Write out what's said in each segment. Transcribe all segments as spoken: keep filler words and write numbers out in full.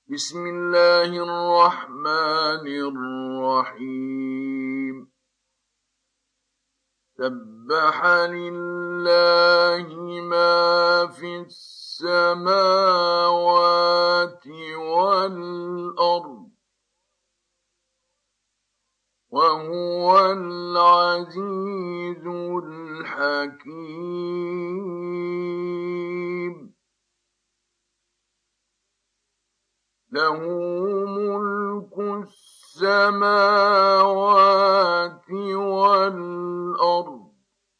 بسم الله الرحمن الرحيم سبح لله ما في السماوات والأرض وهو العزيز الحكيم له ملك السماوات والأرض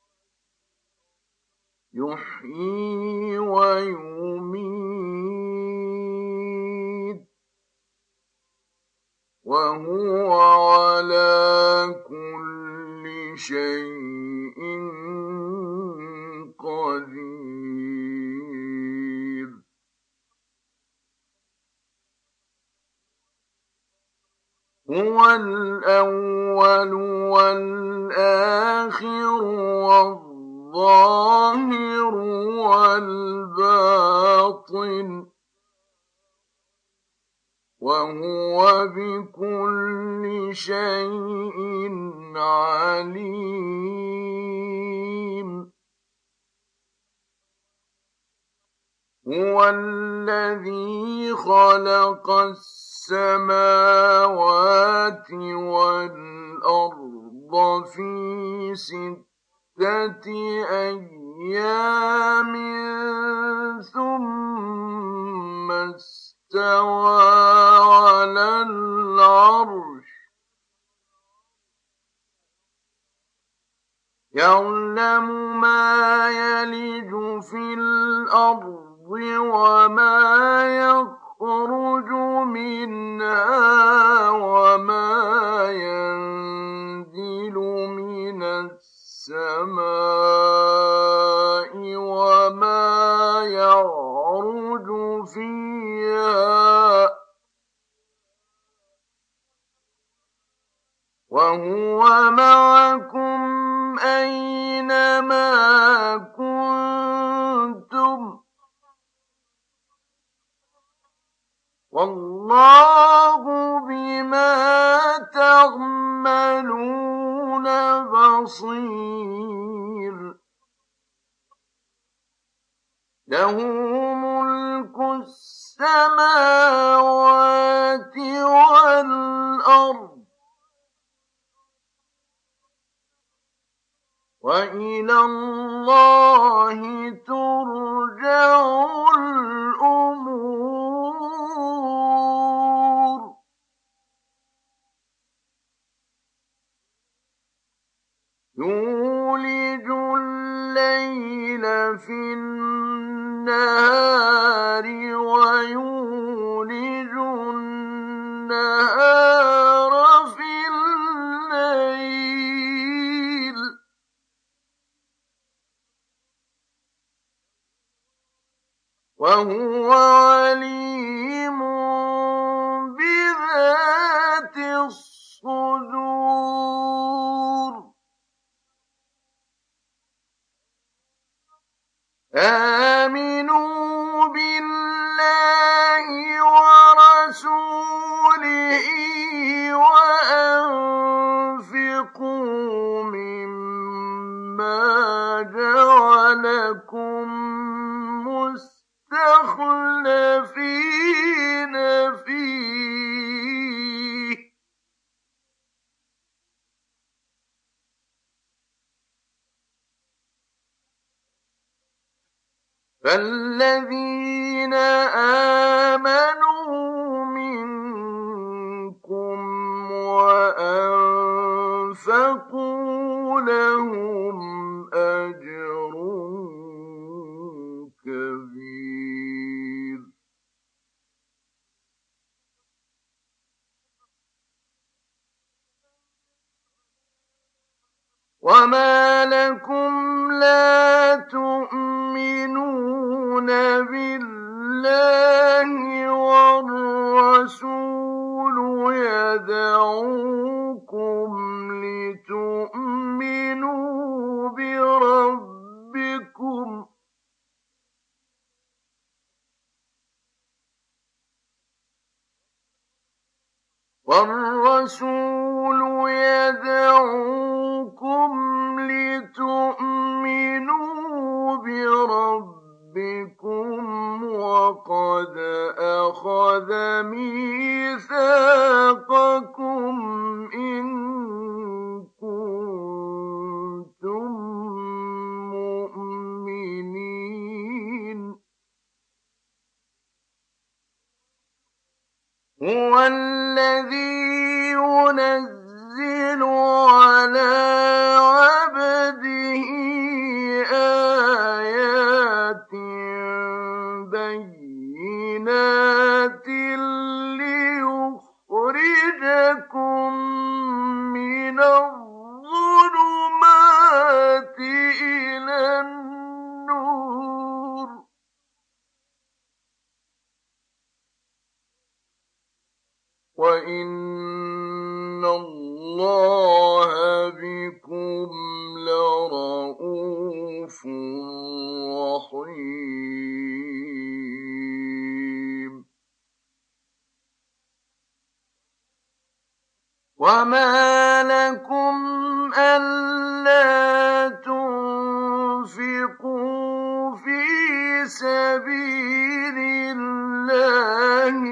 يحيي ويميت وهو على كل شيء قدير هو الأول والآخر والظاهر والباطن وهو بكل شيء عليم هو الذي خلق السماوات والأرض في ستة أيام ثم استوى على العرش يعلم ما يلج في الأرض وما يخرج منها وما ينزل من السماء وما يعرج فيها وهو معكم أينما كنتم والله بما تعملون بصير له ملك السماوات والأرض وإلى الله ترجع الأمور يولج الليل في النهار ويولج النهار في الليل وهو عليم بذات الصدور آمنوا بالله ورسوله وأنفقوا مما جعلكم مستخلفين فيه فالذين آمنوا منكم وأنفقوا لهم أجر كبير وما لكم لا تؤمنون بالله والرسول يدعوكم لتؤمنوا بربكم والرسول يدعوكم لتؤمنوا بربكم وقد أخذ ميثاقكم إن كنتم مؤمنين. هو الذي ينزل على عبده آيات بينات ليخرجكم من الظلمات إلى النور وَإِنَّ اللَّهَ بِكُمْ لَرَءُوفٌ رَّحِيمٌ. وَمَا لَكُمْ أَلَّا تُنفِقُوا فِي سَبِيلِ اللَّهِ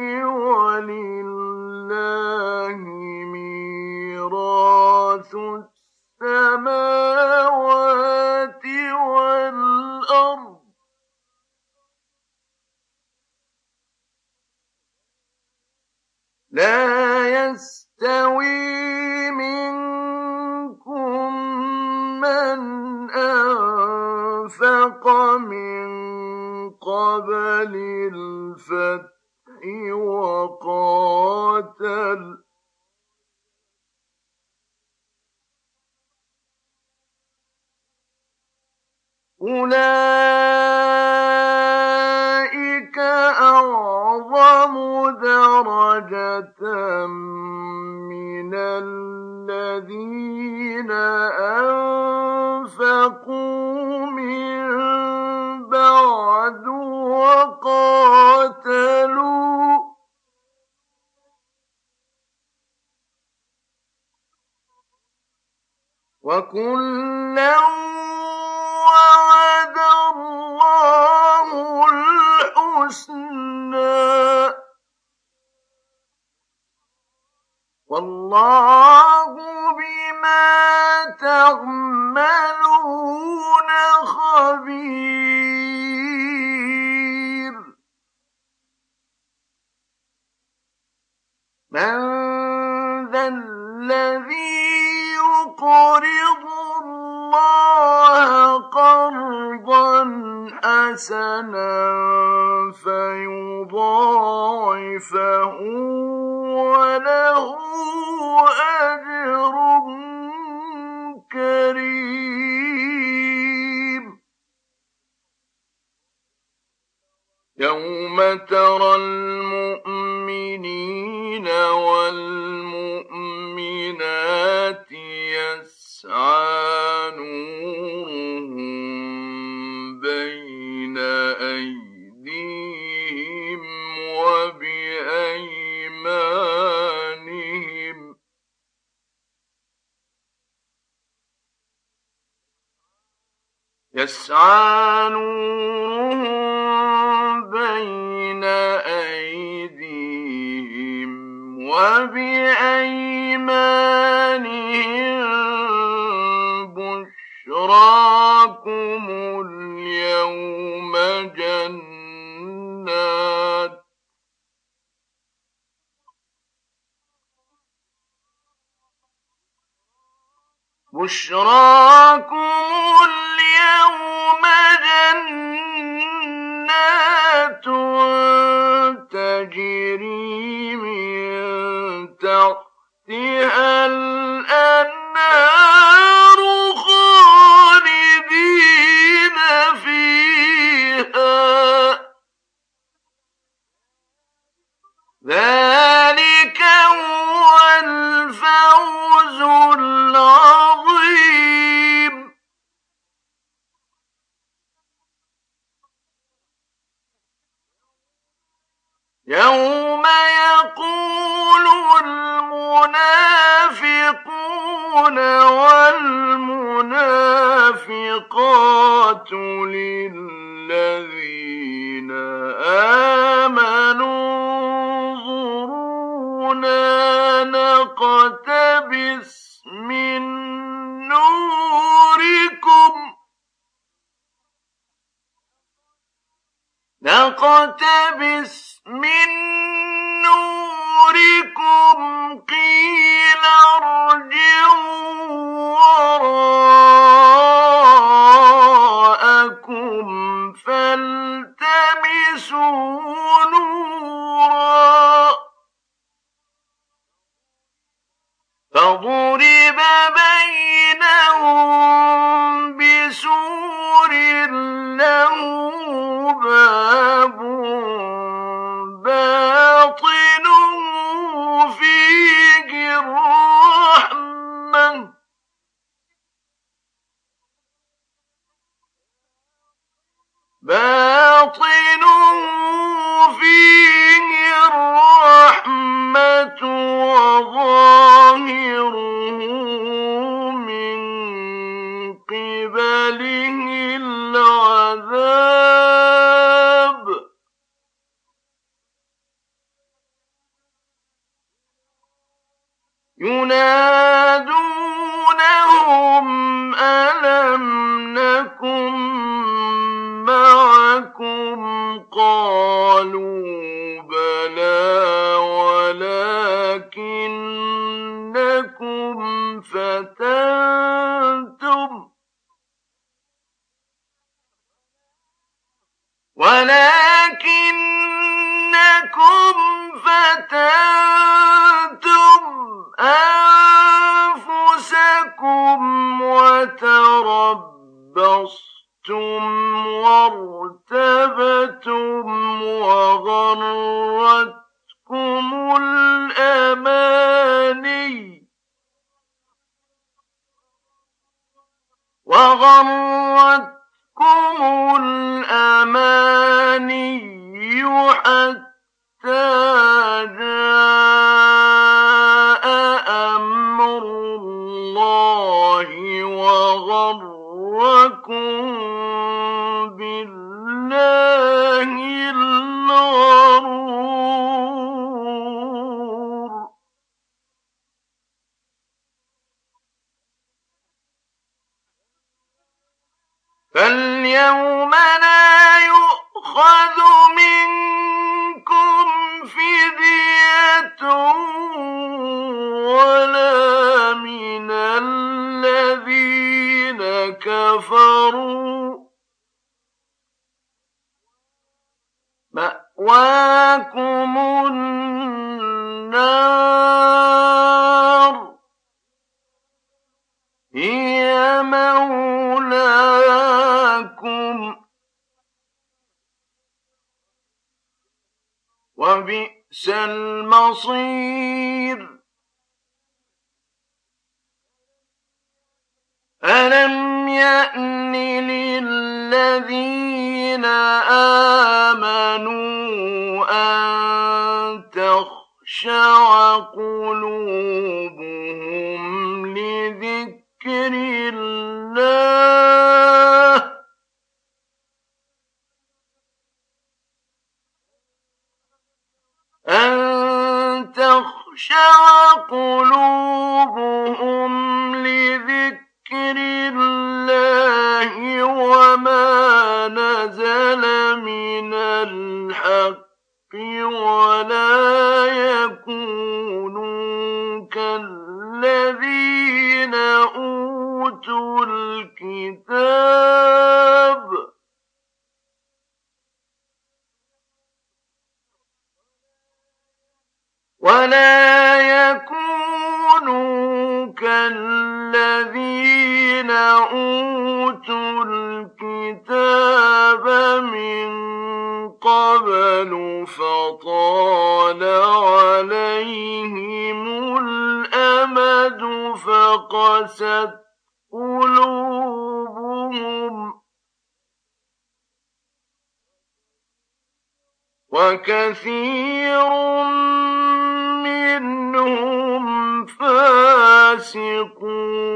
وَلِلَّهِ مِيرَاثُ السَّمَاوَاتِ وَالْأَرْضِ ۚ لَا يَسْتَوِي مِنكُم مَّنْ أَنفَقَ مِن قَبْلِ الْفَتْحِ وَقَاتَلَ ۚ أُولَٰئِكَ أَعْظَمُ دَرَجَةً مِّنَ الَّذِينَ أَنفَقُوا مِن بَعْدُ وَقَاتَلُوا ۚ وَكُلًّا وَعَدَ اللَّهُ الْحُسْنَىٰ ۚ وَاللَّهُ بِمَا تَعْمَلُونَ خَبِيرٌ. مَّن ذَا الَّذِي يُقْرِضُ اللَّهَ قَرْضًا حَسَنًا فَيُضَاعِفَهُ وَلَهُ أَجْرٌ كَرِيمٌ. يَوْمَ تَرَى الْمُؤْمِنِينَ وَالْمُؤْمِنَاتِ يَسْعَىٰ نُورُهُم بَيْنَ أَيْدِيهِمْ وَبِأَيْمَانِهِمْ ۖ يَسْعَىٰ نُورُهُم بَيْنَ أَيْدِيهِمْ وَبِأَيْمَانِهِم ۖ بُشْرَاكُمُ الْيَوْمَ جَنَّاتٌ بُشْرَاكُمُ الْيَوْمَ جَنَّاتٌ تَجْرِي مِن تَحْتِهَا الْأَنْهَارُ خَالِدِينَ فِيهَا ۚ ذَٰلِكَ هُوَ الْفَوْزُ الْعَظِيمُ. يَوْمَ يَقُولُ والمنافقات للذين آمنوا انظرونا نقتبس من نوركم نقتبس من نوركم قيل ارجعوا وراءكم فالتمسوا نورا فضرب بينهم بسور له باب باطنه فيه الرحمة باطنه فيه الرحمة وظاهره من قبله العذاب ينادونهم ألم نكن معكم قالوا بلى ولكنكم فتنتم ولكنكم فتنتم أنفسكم وتربصتم وارتبتم وغرتكم الأماني وغرتكم الأماني حتى جاء أمر الله وغركم بالله الغرور فاليوم لا يؤخذ منكم فدية ولا من الذين كفروا مأواكم النار هي مولاكم وبئس المصير ألم يأن للذين آمنوا أن تخشع قلوبهم لذكر الله أن تخشع قلوبهم لذكر الله وما نزل من الحق ولا يكونوا كالذين أوتوا الكتاب ولا يكونوا كالذين أوتوا الكتاب من قبل فطال عليهم الأمد فقست قلوبهم وكثير منهم فاسقون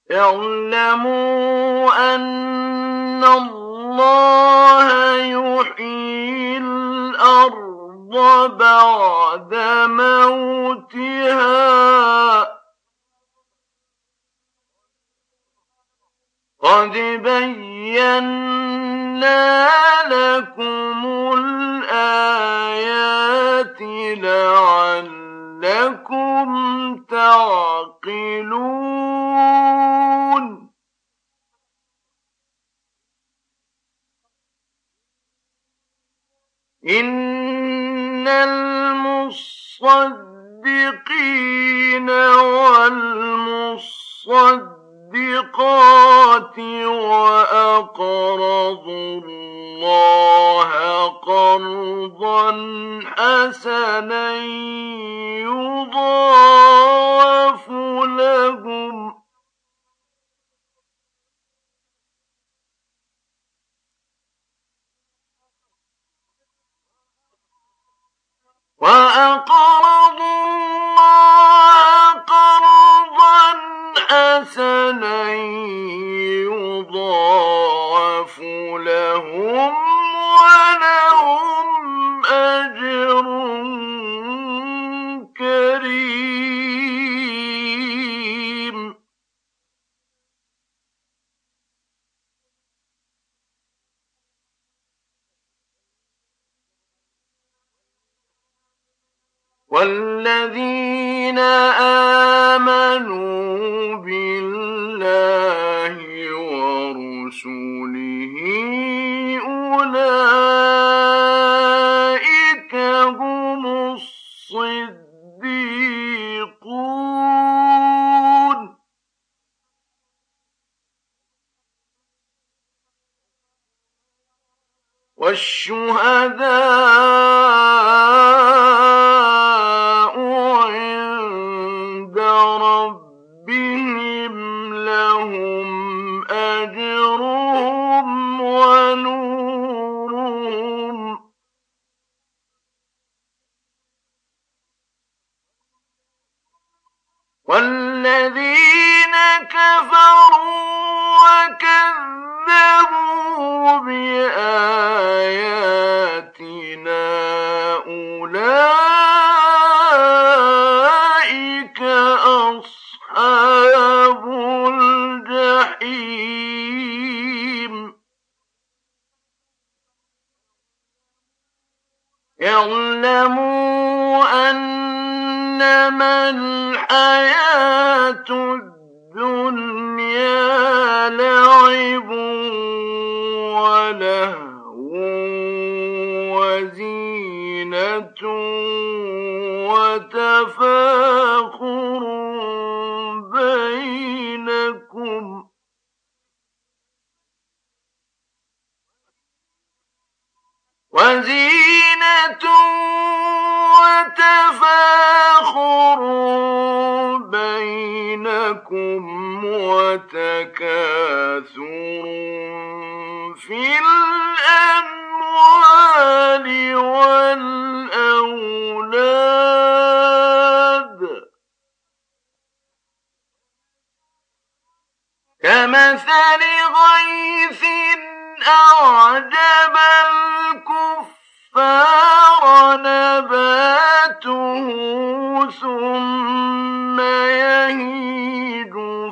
اعلموا أن الله يحيي الأرض بعد موتها قد بينا لكم الآيات لعلكم تعقلون إن المصدقين والمصدقات وأقرضوا الله قرضا حسنا يضاعف لهم وأقرضوا الله قرضا حسنا يضاعف لهم ولهم أجر كريم والذين آمنوا بالله ورسله أولئك هم الصديقون والشهداء عند ربهم لهم أجرهم ونورهم والذين كفروا وكذبوا بآياتنا أولئك أصحاب الجحيم اعلموا أنما الحياة الدنيا لعب ولهو وزينة وتفاخر بينكم وزينة وتفاخر بينكم وتكاثر في الأموال والأولاد كمثل غيث أعجب الكفار نباته ثم يهيج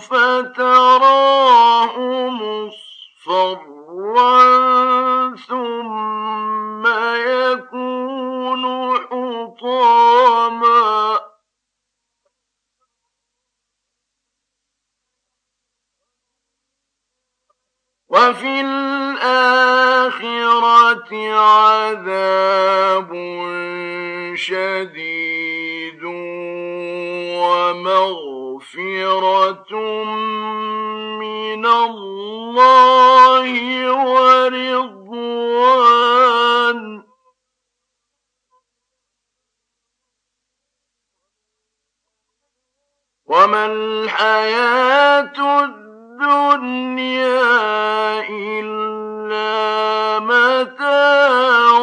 فتراه مصفرا ثم يكون حطاما وفي الآخرة عذاب شديد ومغفرة من الله ورضوان وما الحياة الدنيا إلا متاع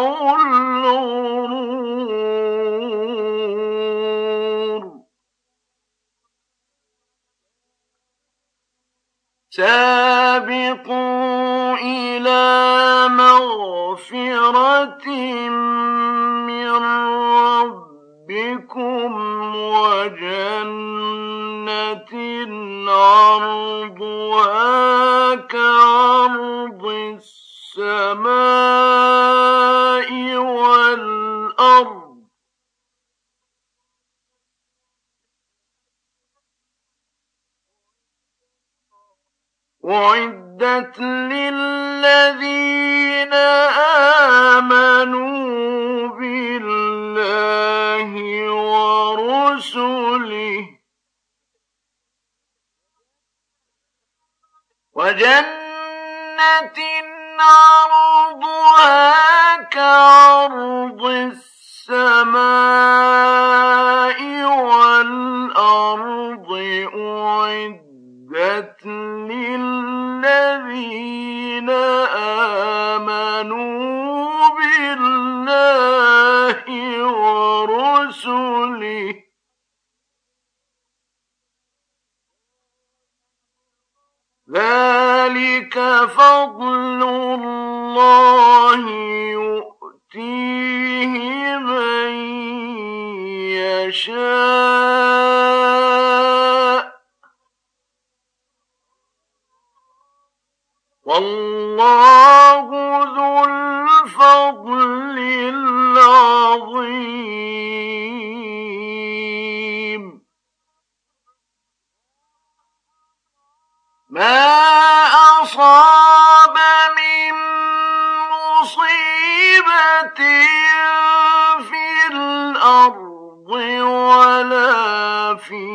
الغرور سابقوا إلى مغفرة من ربكم وجنة عرضها كعرض السماء والأرض أعدت للذين آمنوا بالله ورسله وجنة عرضها كعرض السماء والأرض أعدت للذين آمنوا بالله ورسله ذلك فضل الله يؤتيه من يشاء والله ذو الفضل العظيم ما أصاب من مصيبة في الأرض ولا في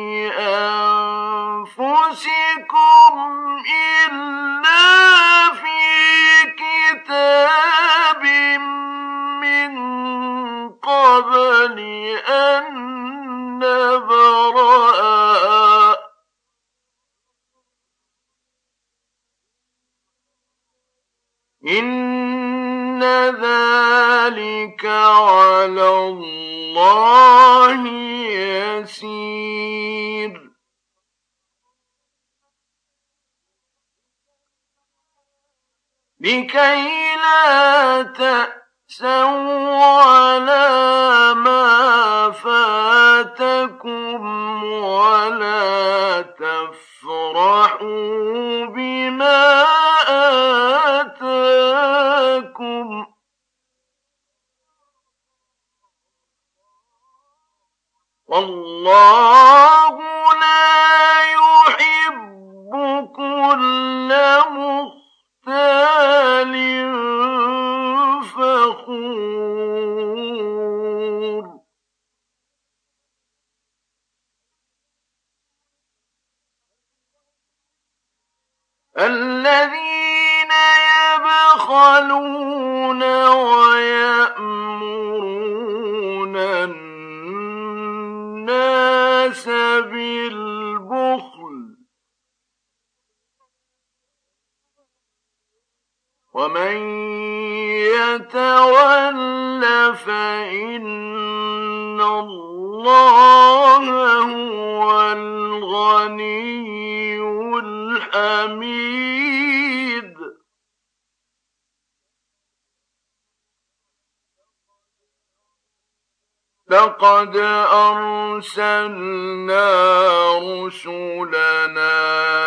أنفسكم إلا في كتاب من قبل أن نبرأها إن ذلك على الله يسير لكي لا تأسوا على ما فاتكم ولا تفرحوا بما آتاكم والله لا يحب كل مختال فخور الذين يبخلون ويأمرون الناس بالبخل ومن يتول فإن الله هو الغني الحميد لقد أرسلنا رسلنا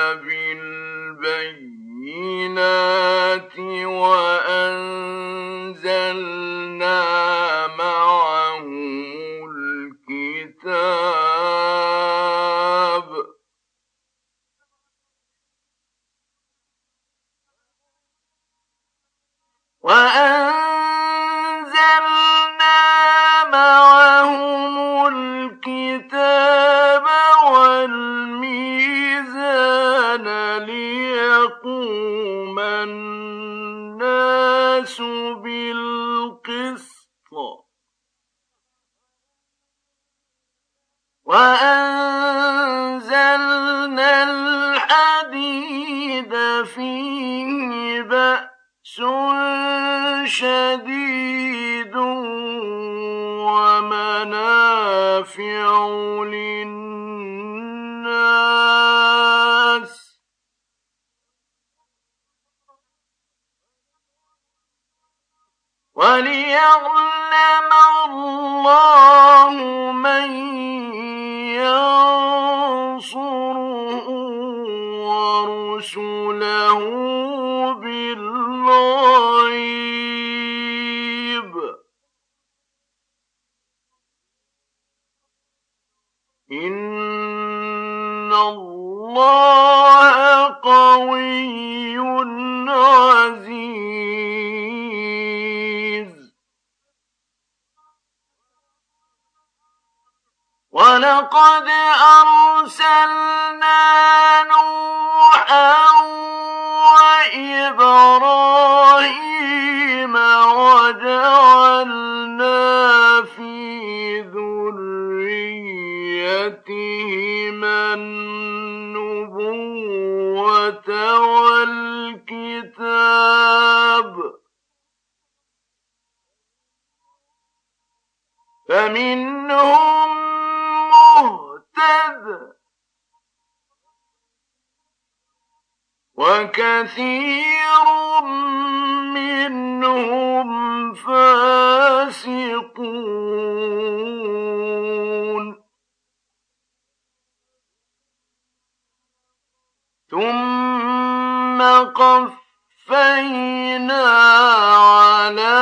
بالبينات وأنزلنا معهم الكتاب وأنزلنا معهم الكتاب والميزان ليقوم الناس بالقسط وأنزلنا الحديد فيه بأس شديد ومنافع للناس وَلِيَعْلَمَ اللَّهُ مَن يَنصُرُهُ وَرُسُلَهُ بِالْغَيْبِ ۚ إِنَّ اللَّهَ قَوِيٌّ عَزِيزٌ. وَلَقَدْ أَرْسَلْنَا نُوحًا وَإِبْرَاهِيمَ وَجَعَلْنَا فِي ذُرِّيَّتِهِمَا النُّبُوَّةَ وَالْكِتَابَ ۖ فَمِنْهُم مُّهْتَدٍ وَكَثِيرٌ مِّنْهُمْ فَاسِقُونَ. ثُمَّ قَفَّيْنَا عَلَىٰ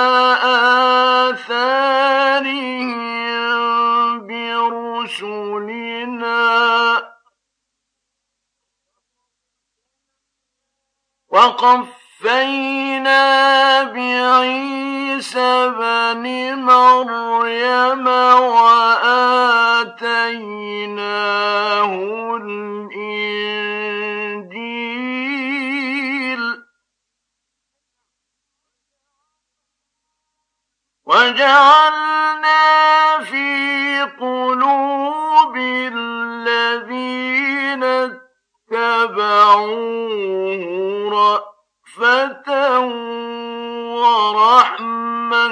آثَارِهِم بِرُسُلِنَا وَقَفَّيْنَا بِعِيسَى ابْنِ مَرْيَمَ وَآتَيْنَاهُ الْإِنجِيلَ وَجَعَلْنَا فِي قُلُوبِ الَّذِينَ اتَّبَعُوهُ رَأْفَةً وَرَحْمَةً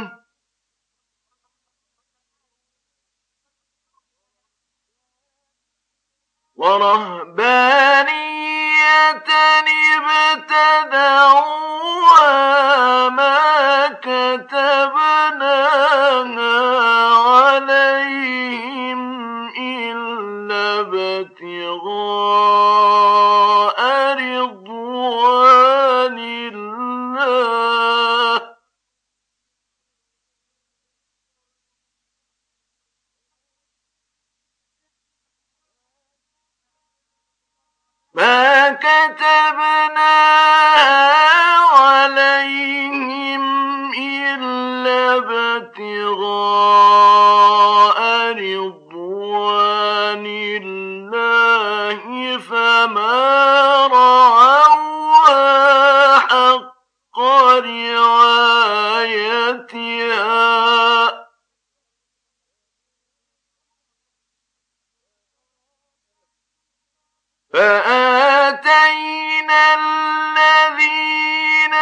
وَرَهْبَانِيَّةً ابْتَدَعُوهَا مَا كَتَبْنَاهَا عَلَيْهِمْ إِلَّا ابْتِغَاءَ رِضْوَانِ اللَّهِ ۚ مَا كَتَبْنَاهَا عَلَيْهِمْ إِلَّا ابْتِغَاءَ رِضْوَانِ اللَّهِ ۚ فَمَا رَعَوْهَا حَقَّ رِعَايَتِهَا ۖ فَآتَيْنَا الَّذِينَ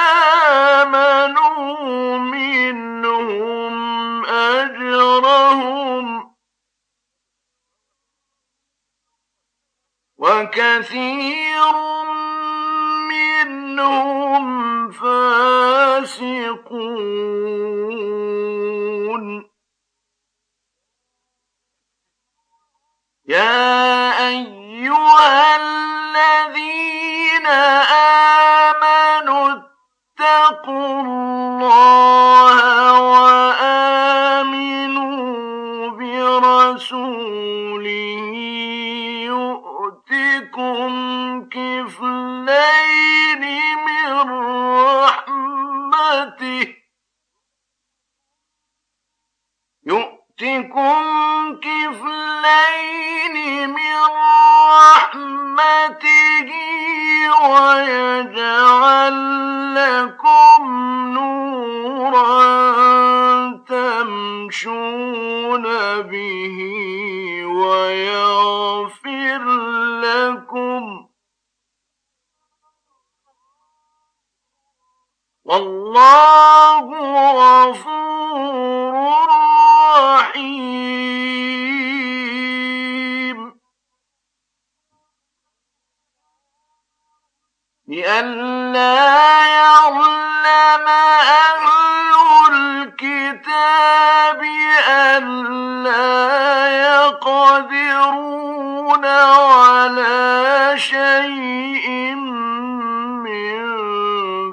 آمَنُوا مِنْهُمْ أَجْرَهُمْ ۖ وَكَثِيرٌ مِّنْهُمْ فَاسِقُونَ. يَا أَيُّهَا الَّذِينَ آمَنُوا اتَّقُوا اللَّهَ وَآمِنُوا بِرَسُولِهِ يُؤْتِكُمْ كِفْلَيْنِ مِن رَّحْمَتِهِ يُؤْتِكُمْ كِفْلَيْنِ مِن رَّحْمَتِهِ وَيَجْعَل لَّكُمْ نُورًا تَمْشُونَ بِهِ وَيَغْفِرْ لَكُمْ ۗ وَاللَّهُ غَفُورٌ رَّحِيمٌ. لِّئَلَّا يَعْلَمَ أَهْلُ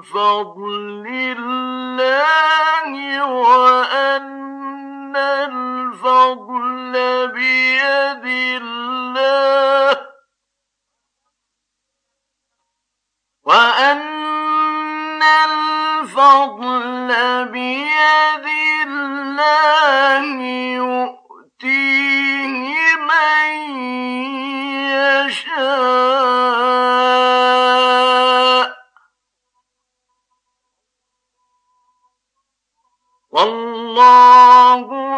فضل الله وأن الفضل بيد الله وأن الفضل بيد الله يؤتيه من يشاء والله